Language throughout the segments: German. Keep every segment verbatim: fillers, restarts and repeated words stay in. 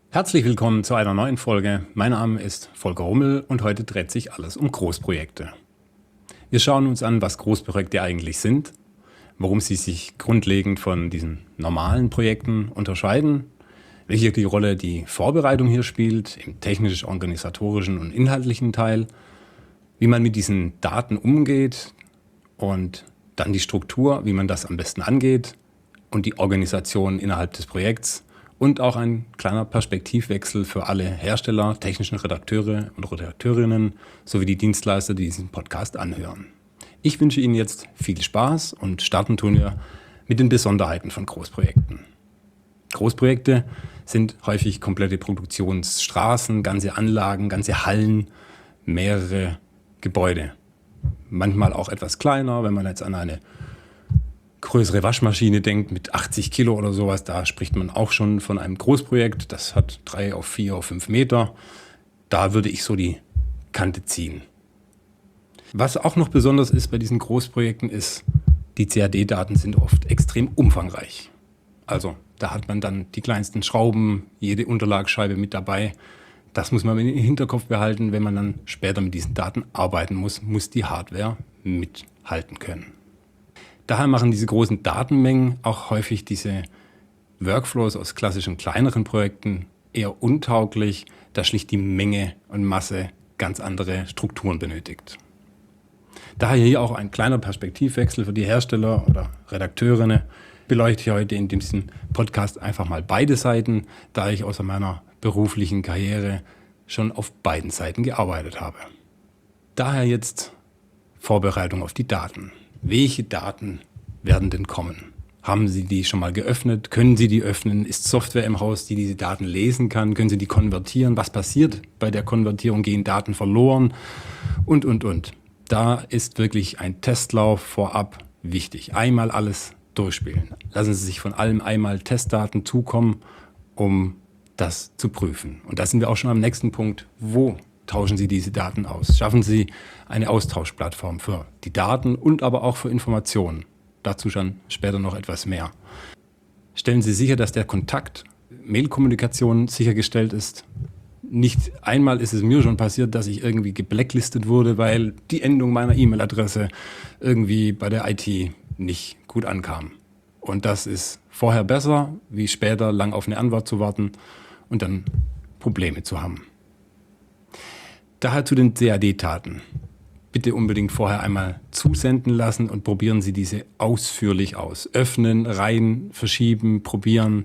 Herzlich willkommen zu einer neuen Folge. Mein Name ist Volker Hummel und heute dreht sich alles um Großprojekte. Wir schauen uns an, was Großprojekte eigentlich sind, warum sie sich grundlegend von diesen normalen Projekten unterscheiden, welche die Rolle die Vorbereitung hier spielt, im technisch-organisatorischen und inhaltlichen Teil, wie man mit diesen Daten umgeht und dann die Struktur, wie man das am besten angeht und die Organisation innerhalb des Projekts und auch ein kleiner Perspektivwechsel für alle Hersteller, technischen Redakteure und Redakteurinnen sowie die Dienstleister, die diesen Podcast anhören. Ich wünsche Ihnen jetzt viel Spaß und starten tun wir mit den Besonderheiten von Großprojekten. Großprojekte sind häufig komplette Produktionsstraßen, ganze Anlagen, ganze Hallen, mehrere Gebäude. Manchmal auch etwas kleiner, wenn man jetzt an eine größere Waschmaschine denkt mit achtzig Kilo oder sowas, da spricht man auch schon von einem Großprojekt. Das hat drei auf vier auf fünf Meter. Da würde ich so die Kante ziehen. Was auch noch besonders ist bei diesen Großprojekten ist, die C A D-Daten sind oft extrem umfangreich. Also da hat man dann die kleinsten Schrauben, jede Unterlagsscheibe mit dabei. Das muss man im Hinterkopf behalten, wenn man dann später mit diesen Daten arbeiten muss, muss die Hardware mithalten können. Daher machen diese großen Datenmengen auch häufig diese Workflows aus klassischen kleineren Projekten eher untauglich, da schlicht die Menge und Masse ganz andere Strukturen benötigt. Daher hier auch ein kleiner Perspektivwechsel für die Hersteller oder Redakteurinnen. Beleuchte ich heute in diesem Podcast einfach mal beide Seiten, da ich außer meiner beruflichen Karriere schon auf beiden Seiten gearbeitet habe. Daher jetzt Vorbereitung auf die Daten. Welche Daten werden denn kommen? Haben Sie die schon mal geöffnet? Können Sie die öffnen? Ist Software im Haus, die diese Daten lesen kann? Können Sie die konvertieren? Was passiert bei der Konvertierung? Gehen Daten verloren? Und, und, und. Da ist wirklich ein Testlauf vorab wichtig. Einmal alles durchspielen. Lassen Sie sich von allem einmal Testdaten zukommen, um das zu prüfen. Und da sind wir auch schon am nächsten Punkt. Wo tauschen Sie diese Daten aus? Schaffen Sie eine Austauschplattform für die Daten und aber auch für Informationen. Dazu schon später noch etwas mehr. Stellen Sie sicher, dass der Kontakt, Mailkommunikation sichergestellt ist. Nicht einmal ist es mir schon passiert, dass ich irgendwie geblacklistet wurde, weil die Endung meiner E-Mail-Adresse irgendwie bei der I T nicht gut ankam. Und das ist vorher besser, wie später lang auf eine Antwort zu warten und dann Probleme zu haben. Daher zu den C A D-Daten. Bitte unbedingt vorher einmal zusenden lassen und probieren Sie diese ausführlich aus. Öffnen, rein, verschieben, probieren.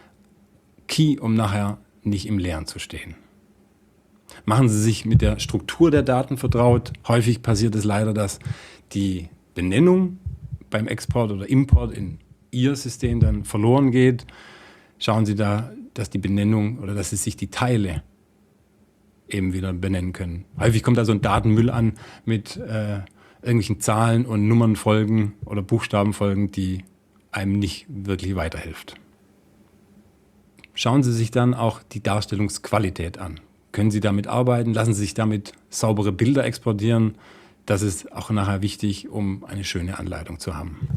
Key, um nachher nicht im Leeren zu stehen. Machen Sie sich mit der Struktur der Daten vertraut. Häufig passiert es leider, dass die Benennung beim Export oder Import in Ihr System dann verloren geht. Schauen Sie da, dass die Benennung oder dass Sie sich die Teile eben wieder benennen können. Häufig kommt da so ein Datenmüll an mit äh, irgendwelchen Zahlen und Nummernfolgen oder Buchstabenfolgen, die einem nicht wirklich weiterhilft. Schauen Sie sich dann auch die Darstellungsqualität an. Können Sie damit arbeiten? Lassen Sie sich damit saubere Bilder exportieren? Das ist auch nachher wichtig, um eine schöne Anleitung zu haben.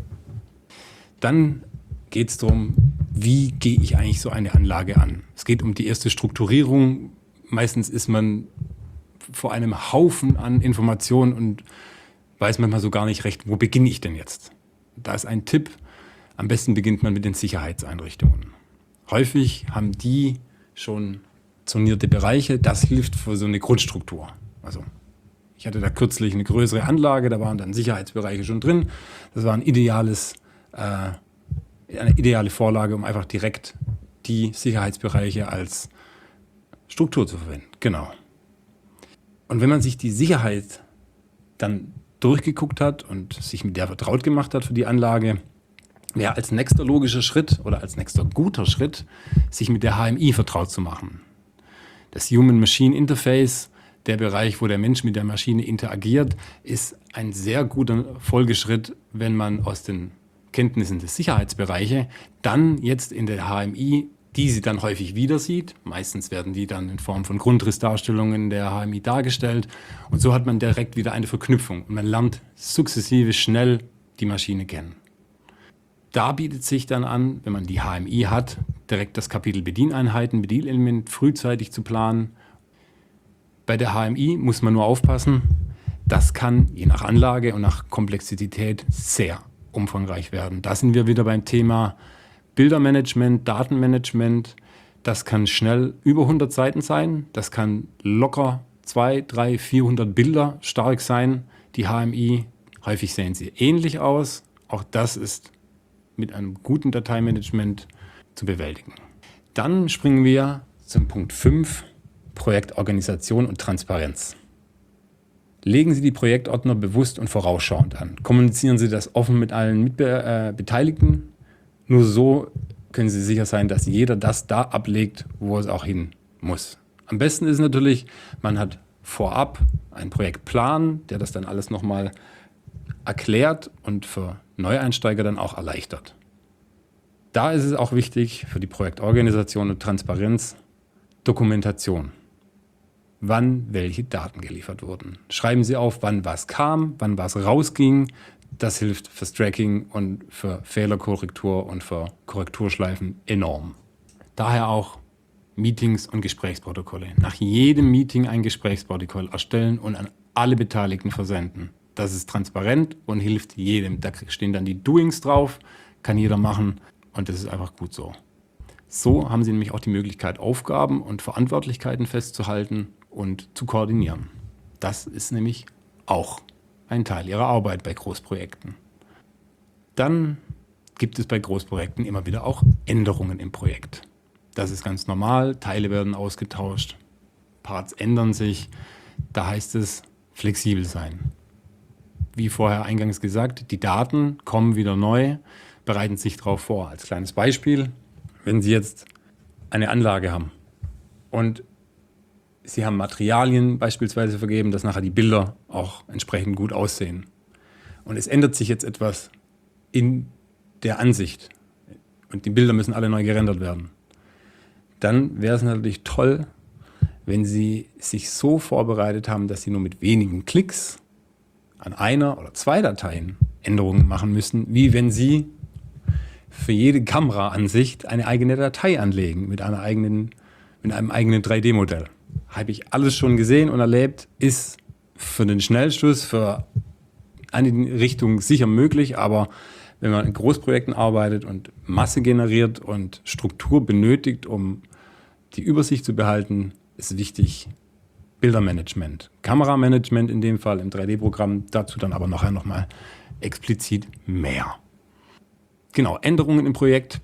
Dann geht es darum, wie gehe ich eigentlich so eine Anlage an? Es geht um die erste Strukturierung. Meistens ist man vor einem Haufen an Informationen und weiß manchmal so gar nicht recht, wo beginne ich denn jetzt? Da ist ein Tipp, am besten beginnt man mit den Sicherheitseinrichtungen. Häufig haben die schon zonierte Bereiche, das hilft für so eine Grundstruktur. Also ich hatte da kürzlich eine größere Anlage, da waren dann Sicherheitsbereiche schon drin. Das war ein ideales, äh, eine ideale Vorlage, um einfach direkt die Sicherheitsbereiche als Struktur zu verwenden. Genau. Und wenn man sich die Sicherheit dann durchgeguckt hat und sich mit der vertraut gemacht hat für die Anlage, wäre als nächster logischer Schritt oder als nächster guter Schritt, sich mit der H M I vertraut zu machen. Das Human-Machine Interface, der Bereich, wo der Mensch mit der Maschine interagiert, ist ein sehr guter Folgeschritt, wenn man aus den Kenntnissen des Sicherheitsbereiches dann jetzt in der H M I, die sie dann häufig wieder sieht. Meistens werden die dann in Form von Grundrissdarstellungen der H M I dargestellt. Und so hat man direkt wieder eine Verknüpfung. Und man lernt sukzessive schnell die Maschine kennen. Da bietet sich dann an, wenn man die H M I hat, direkt das Kapitel Bedieneinheiten, Bedienelement frühzeitig zu planen. Bei der H M I muss man nur aufpassen, das kann je nach Anlage und nach Komplexität sehr umfangreich werden. Da sind wir wieder beim Thema Bildermanagement, Datenmanagement. Das kann schnell über hundert Seiten sein, das kann locker zweihundert, dreihundert, vierhundert Bilder stark sein, die H M I. Häufig sehen sie ähnlich aus. Auch das ist mit einem guten Dateimanagement zu bewältigen. Dann springen wir zum Punkt fünf, Projektorganisation und Transparenz. Legen Sie die Projektordner bewusst und vorausschauend an. Kommunizieren Sie das offen mit allen Mitbe- äh, Beteiligten. Nur so können Sie sicher sein, dass jeder das da ablegt, wo es auch hin muss. Am besten ist natürlich, man hat vorab einen Projektplan, der das dann alles nochmal erklärt und für Neueinsteiger dann auch erleichtert. Da ist es auch wichtig für die Projektorganisation und Transparenz, Dokumentation. Wann welche Daten geliefert wurden. Schreiben Sie auf, wann was kam, wann was rausging. Das hilft fürs Tracking und für Fehlerkorrektur und für Korrekturschleifen enorm. Daher auch Meetings und Gesprächsprotokolle. Nach jedem Meeting ein Gesprächsprotokoll erstellen und an alle Beteiligten versenden. Das ist transparent und hilft jedem. Da stehen dann die Doings drauf, kann jeder machen und das ist einfach gut so. So haben Sie nämlich auch die Möglichkeit, Aufgaben und Verantwortlichkeiten festzuhalten und zu koordinieren. Das ist nämlich auch ein Teil Ihrer Arbeit bei Großprojekten. Dann gibt es bei Großprojekten immer wieder auch Änderungen im Projekt. Das ist ganz normal, Teile werden ausgetauscht, Parts ändern sich. Da heißt es flexibel sein. Wie vorher eingangs gesagt, die Daten kommen wieder neu, bereiten sich darauf vor. Als kleines Beispiel, wenn Sie jetzt eine Anlage haben und Sie haben Materialien beispielsweise vergeben, dass nachher die Bilder auch entsprechend gut aussehen. Und es ändert sich jetzt etwas in der Ansicht und die Bilder müssen alle neu gerendert werden. Dann wäre es natürlich toll, wenn Sie sich so vorbereitet haben, dass Sie nur mit wenigen Klicks an einer oder zwei Dateien Änderungen machen müssen, wie wenn Sie für jede Kameraansicht eine eigene Datei anlegen mit einer eigenen, mit einem eigenen drei D Modell. Habe ich alles schon gesehen und erlebt, ist für den Schnellschuss, für eine Richtung sicher möglich, aber wenn man in Großprojekten arbeitet und Masse generiert und Struktur benötigt, um die Übersicht zu behalten, ist wichtig Bildermanagement. Kameramanagement in dem Fall im drei D Programm, dazu dann aber nachher nochmal explizit mehr. Genau, Änderungen im Projekt.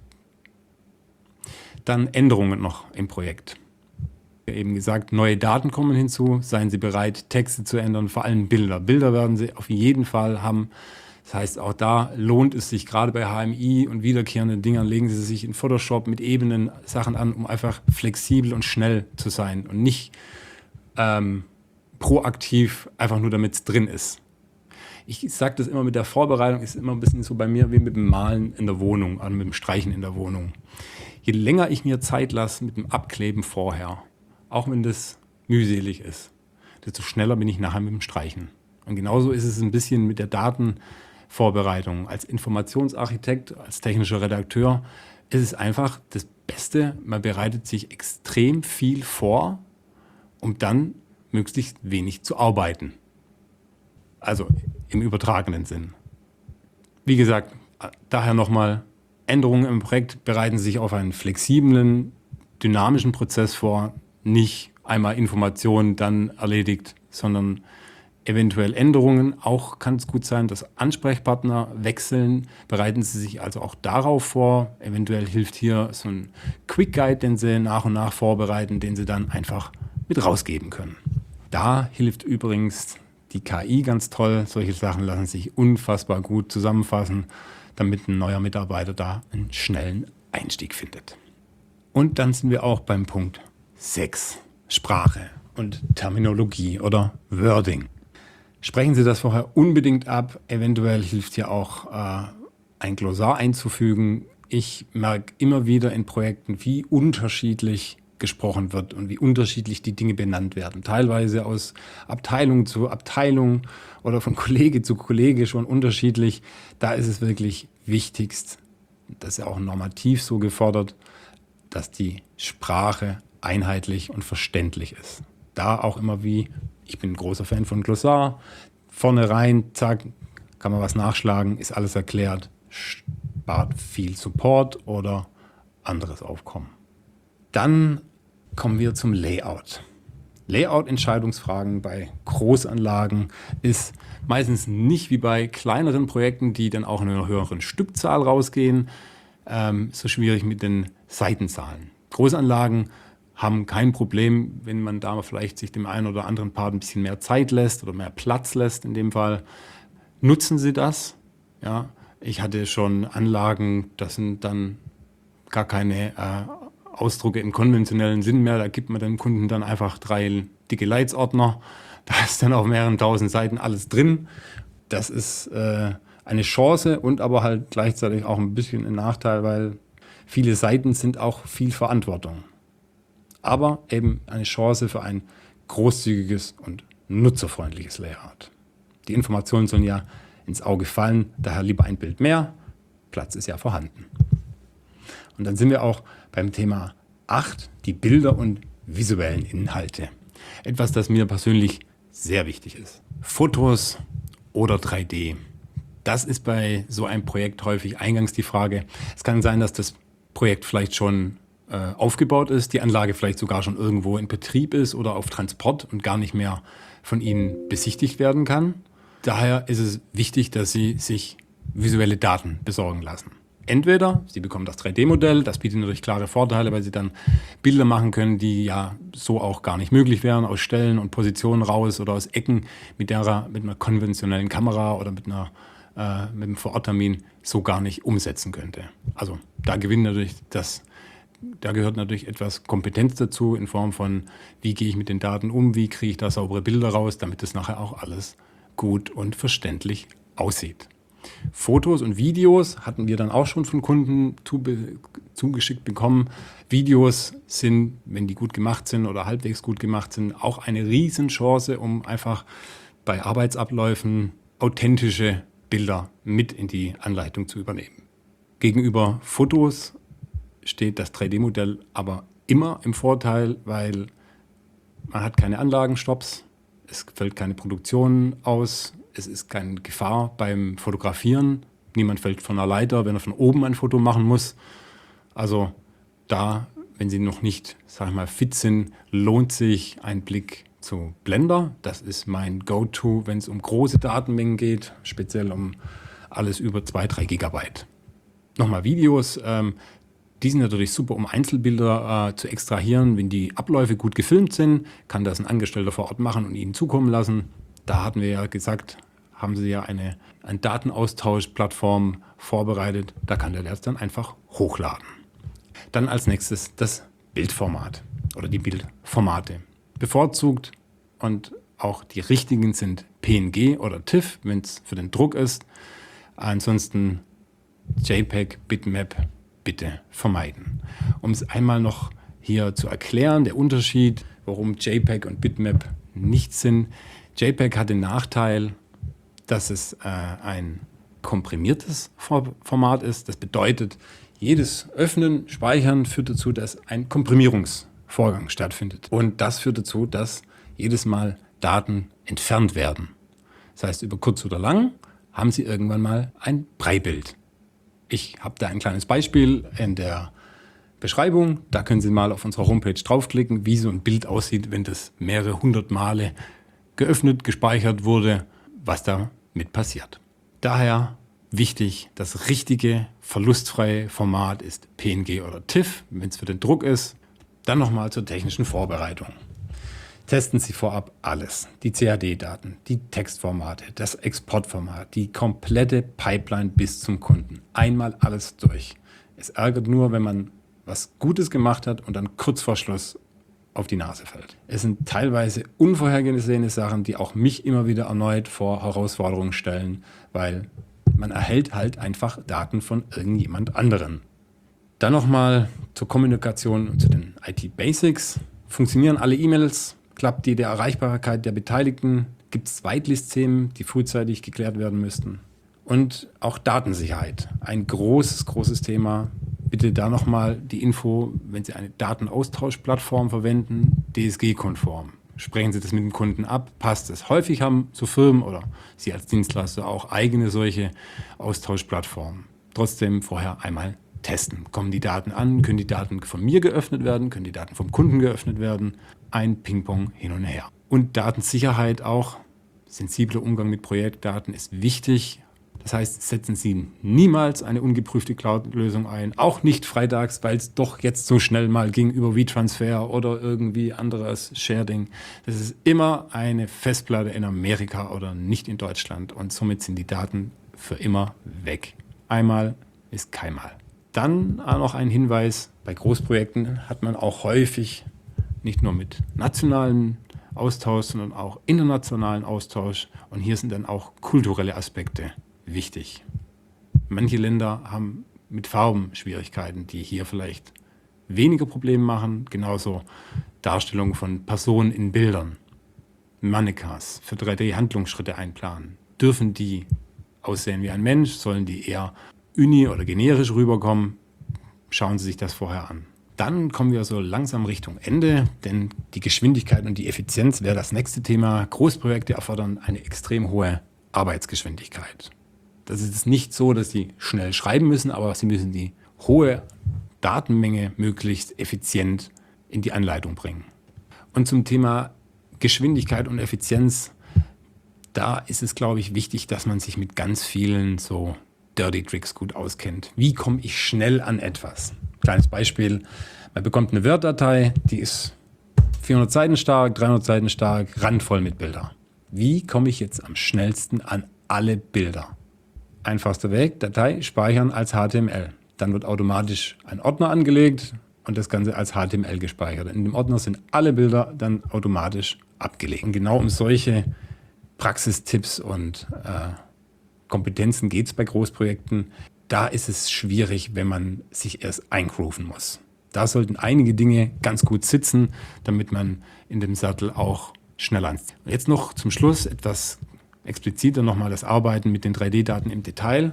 Dann Änderungen noch im Projekt. Wie eben gesagt, neue Daten kommen hinzu. Seien Sie bereit, Texte zu ändern, vor allem Bilder. Bilder werden Sie auf jeden Fall haben. Das heißt, auch da lohnt es sich, gerade bei H M I und wiederkehrenden Dingern, legen Sie sich in Photoshop mit Ebenen Sachen an, um einfach flexibel und schnell zu sein und nicht ähm, proaktiv, einfach nur damit es drin ist. Ich sage das immer mit der Vorbereitung, ist immer ein bisschen so bei mir wie mit dem Malen in der Wohnung, also mit dem Streichen in der Wohnung. Je länger ich mir Zeit lasse mit dem Abkleben vorher, auch wenn das mühselig ist, desto schneller bin ich nachher mit dem Streichen. Und genauso ist es ein bisschen mit der Datenvorbereitung. Als Informationsarchitekt, als technischer Redakteur ist es einfach das Beste, man bereitet sich extrem viel vor, um dann möglichst wenig zu arbeiten. Also im übertragenen Sinn. Wie gesagt, daher nochmal, Änderungen im Projekt bereiten sich auf einen flexiblen, dynamischen Prozess vor, nicht einmal Informationen dann erledigt, sondern eventuell Änderungen. Auch kann es gut sein, dass Ansprechpartner wechseln. Bereiten Sie sich also auch darauf vor. Eventuell hilft hier so ein Quick Guide, den Sie nach und nach vorbereiten, den Sie dann einfach mit rausgeben können. Da hilft übrigens die K I ganz toll. Solche Sachen lassen sich unfassbar gut zusammenfassen, damit ein neuer Mitarbeiter da einen schnellen Einstieg findet. Und dann sind wir auch beim Punkt sechs. Sprache und Terminologie oder Wording. Sprechen Sie das vorher unbedingt ab. Eventuell hilft hier auch äh, ein Glossar einzufügen. Ich merke immer wieder in Projekten, wie unterschiedlich gesprochen wird und wie unterschiedlich die Dinge benannt werden. Teilweise aus Abteilung zu Abteilung oder von Kollege zu Kollege schon unterschiedlich. Da ist es wirklich wichtigst, das ist ja auch normativ so gefordert, dass die Sprache einheitlich und verständlich ist. Da auch immer wie, ich bin ein großer Fan von Glossar, vorne rein, zack, kann man was nachschlagen, ist alles erklärt, spart viel Support oder anderes Aufkommen. Dann kommen wir zum Layout. Layout-Entscheidungsfragen bei Großanlagen ist meistens nicht wie bei kleineren Projekten, die dann auch in einer höheren Stückzahl rausgehen, ähm, so schwierig mit den Seitenzahlen. Großanlagen haben kein Problem, wenn man da vielleicht sich dem einen oder anderen Part ein bisschen mehr Zeit lässt oder mehr Platz lässt in dem Fall. Nutzen Sie das. Ja, ich hatte schon Anlagen, das sind dann gar keine äh, Ausdrucke im konventionellen Sinn mehr. Da gibt man dem Kunden dann einfach drei dicke Leitsordner. Da ist dann auf mehreren tausend Seiten alles drin. Das ist äh, eine Chance und aber halt gleichzeitig auch ein bisschen ein Nachteil, weil viele Seiten sind auch viel Verantwortung. Aber eben eine Chance für ein großzügiges und nutzerfreundliches Layout. Die Informationen sollen ja ins Auge fallen, daher lieber ein Bild mehr. Platz ist ja vorhanden. Und dann sind wir auch beim Thema acht, die Bilder und visuellen Inhalte. Etwas, das mir persönlich sehr wichtig ist. Fotos oder drei D. Das ist bei so einem Projekt häufig eingangs die Frage. Es kann sein, dass das Projekt vielleicht schon äh, aufgebaut ist, die Anlage vielleicht sogar schon irgendwo in Betrieb ist oder auf Transport und gar nicht mehr von Ihnen besichtigt werden kann. Daher ist es wichtig, dass Sie sich visuelle Daten besorgen lassen. Entweder Sie bekommen das drei D-Modell, das bietet natürlich klare Vorteile, weil Sie dann Bilder machen können, die ja so auch gar nicht möglich wären, aus Stellen und Positionen raus oder aus Ecken, mit der mit einer konventionellen Kamera oder mit einer äh, mit einem Vororttermin so gar nicht umsetzen könnte. Also da gewinnt natürlich das, da gehört natürlich etwas Kompetenz dazu in Form von, wie gehe ich mit den Daten um, wie kriege ich da saubere Bilder raus, damit das nachher auch alles gut und verständlich aussieht. Fotos und Videos hatten wir dann auch schon von Kunden zugeschickt bekommen. Videos sind, wenn die gut gemacht sind oder halbwegs gut gemacht sind, auch eine Riesenchance, um einfach bei Arbeitsabläufen authentische Bilder mit in die Anleitung zu übernehmen. Gegenüber Fotos steht das drei D-Modell aber immer im Vorteil, weil man hat keine Anlagenstopps, es fällt keine Produktion aus, es ist keine Gefahr beim Fotografieren. Niemand fällt von der Leiter, wenn er von oben ein Foto machen muss. Also da, wenn Sie noch nicht, sag ich mal, fit sind, lohnt sich ein Blick zu Blender. Das ist mein Go-To, wenn es um große Datenmengen geht, speziell um alles über zwei, drei Gigabyte. Nochmal Videos. Ähm, die sind natürlich super, um Einzelbilder äh, zu extrahieren. Wenn die Abläufe gut gefilmt sind, kann das ein Angestellter vor Ort machen und Ihnen zukommen lassen. Da hatten wir ja gesagt, haben Sie ja eine, eine Datenaustauschplattform vorbereitet. Da kann der das dann einfach hochladen. Dann als nächstes das Bildformat oder die Bildformate. Bevorzugt und auch die richtigen sind P N G oder TIFF, wenn es für den Druck ist. Ansonsten JPEG, Bitmap bitte vermeiden. Um es einmal noch hier zu erklären, der Unterschied, warum JPEG und Bitmap nicht sind. JPEG hat den Nachteil, dass es äh, ein komprimiertes Format ist. Das bedeutet, jedes Öffnen, Speichern führt dazu, dass ein Komprimierungsvorgang stattfindet. Und das führt dazu, dass jedes Mal Daten entfernt werden. Das heißt, über kurz oder lang haben Sie irgendwann mal ein Breibild. Ich habe da ein kleines Beispiel in der Beschreibung. Da können Sie mal auf unserer Homepage draufklicken, wie so ein Bild aussieht, wenn das mehrere hundert Male geöffnet, gespeichert wurde, was damit passiert. Daher wichtig, das richtige, verlustfreie Format ist P N G oder TIFF, wenn es für den Druck ist. Dann nochmal zur technischen Vorbereitung. Testen Sie vorab alles. Die C A D-Daten, die Textformate, das Exportformat, die komplette Pipeline bis zum Kunden. Einmal alles durch. Es ärgert nur, wenn man was Gutes gemacht hat und dann kurz vor Schluss auf die Nase fällt. Es sind teilweise unvorhergesehene Sachen, die auch mich immer wieder erneut vor Herausforderungen stellen, weil man erhält halt einfach Daten von irgendjemand anderen. Dann nochmal zur Kommunikation und zu den I T-Basics. Funktionieren alle E-Mails? Klappt die der Erreichbarkeit der Beteiligten? Gibt es Whitelist-Themen, die frühzeitig geklärt werden müssten? Und auch Datensicherheit, ein großes, großes Thema. Bitte da nochmal die Info, wenn Sie eine Datenaustauschplattform verwenden, D S G-konform. Sprechen Sie das mit dem Kunden ab, passt es. Häufig haben so Firmen oder Sie als Dienstleister auch eigene solche Austauschplattformen. Trotzdem vorher einmal testen. Kommen die Daten an? Können die Daten von mir geöffnet werden? Können die Daten vom Kunden geöffnet werden? Ein Ping-Pong hin und her. Und Datensicherheit auch. Sensibler Umgang mit Projektdaten ist wichtig. Das heißt, setzen Sie niemals eine ungeprüfte Cloud-Lösung ein. Auch nicht freitags, weil es doch jetzt so schnell mal ging über WeTransfer oder irgendwie anderes Sharing. Das ist immer eine Festplatte in Amerika oder nicht in Deutschland. Und somit sind die Daten für immer weg. Einmal ist keinmal. Dann auch noch ein Hinweis, bei Großprojekten hat man auch häufig nicht nur mit nationalen Austausch, sondern auch internationalen Austausch. Und hier sind dann auch kulturelle Aspekte wichtig. Manche Länder haben mit Farben Schwierigkeiten, die hier vielleicht weniger Probleme machen. Genauso Darstellung von Personen in Bildern. Mannequins für drei D-Handlungsschritte einplanen. Dürfen die aussehen wie ein Mensch? Sollen die eher uni- oder generisch rüberkommen? Schauen Sie sich das vorher an. Dann kommen wir so langsam Richtung Ende, denn die Geschwindigkeit und die Effizienz wäre das nächste Thema. Großprojekte erfordern eine extrem hohe Arbeitsgeschwindigkeit. Das ist nicht so, dass Sie schnell schreiben müssen, aber Sie müssen die hohe Datenmenge möglichst effizient in die Anleitung bringen. Und zum Thema Geschwindigkeit und Effizienz, da ist es, glaube ich, wichtig, dass man sich mit ganz vielen so Dirty Tricks gut auskennt. Wie komme ich schnell an etwas? Kleines Beispiel, man bekommt eine Word-Datei, die ist vierhundert Seiten stark, dreihundert Seiten stark, randvoll mit Bildern. Wie komme ich jetzt am schnellsten an alle Bilder? Einfachster Weg, Datei speichern als H T M L. Dann wird automatisch ein Ordner angelegt und das Ganze als H T M L gespeichert. In dem Ordner sind alle Bilder dann automatisch abgelegt. Und genau um solche Praxistipps und äh, Kompetenzen geht es bei Großprojekten. Da ist es schwierig, wenn man sich erst eingrooven muss. Da sollten einige Dinge ganz gut sitzen, damit man in dem Sattel auch schneller anzieht. Und jetzt noch zum Schluss etwas expliziter nochmal das Arbeiten mit den drei D-Daten im Detail.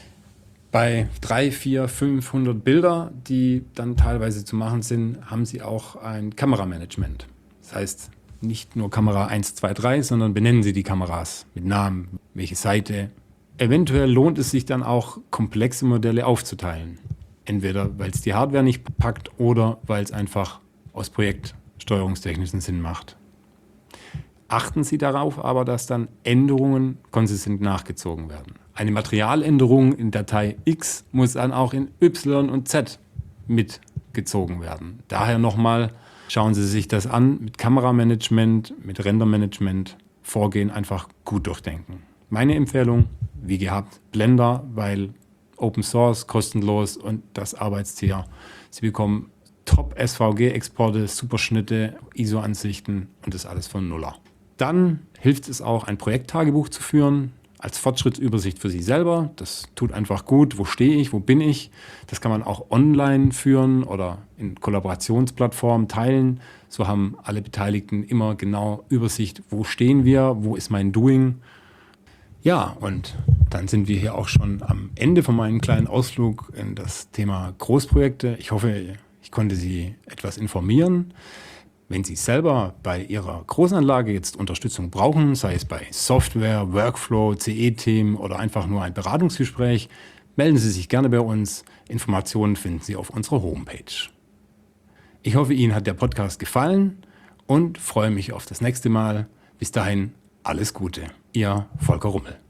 Bei drei, vier, fünfhundert Bilder, die dann teilweise zu machen sind, haben Sie auch ein Kameramanagement. Das heißt, nicht nur Kamera eins, zwei, drei, sondern benennen Sie die Kameras mit Namen, welche Seite. Eventuell lohnt es sich dann auch, komplexe Modelle aufzuteilen. Entweder weil es die Hardware nicht packt oder weil es einfach aus projektsteuerungstechnischen Sinn macht. Achten Sie darauf aber, dass dann Änderungen konsistent nachgezogen werden. Eine Materialänderung in Datei X muss dann auch in Y und Z mitgezogen werden. Daher nochmal, schauen Sie sich das an, mit Kameramanagement, mit Rendermanagement, Vorgehen einfach gut durchdenken. Meine Empfehlung, wie gehabt, Blender, weil Open Source, kostenlos und das Arbeitstier. Sie bekommen Top-S V G-Exporte, Superschnitte, I S O-Ansichten und das alles von Nuller. Dann hilft es auch, ein Projekttagebuch zu führen, als Fortschrittsübersicht für Sie selber. Das tut einfach gut. Wo stehe ich? Wo bin ich? Das kann man auch online führen oder in Kollaborationsplattformen teilen. So haben alle Beteiligten immer genau Übersicht, wo stehen wir, wo ist mein Doing. Ja, und dann sind wir hier auch schon am Ende von meinem kleinen Ausflug in das Thema Großprojekte. Ich hoffe, ich konnte Sie etwas informieren. Wenn Sie selber bei Ihrer Großanlage jetzt Unterstützung brauchen, sei es bei Software, Workflow, C E-Team oder einfach nur ein Beratungsgespräch, melden Sie sich gerne bei uns. Informationen finden Sie auf unserer Homepage. Ich hoffe, Ihnen hat der Podcast gefallen und freue mich auf das nächste Mal. Bis dahin, alles Gute. Ihr Volker Rummel.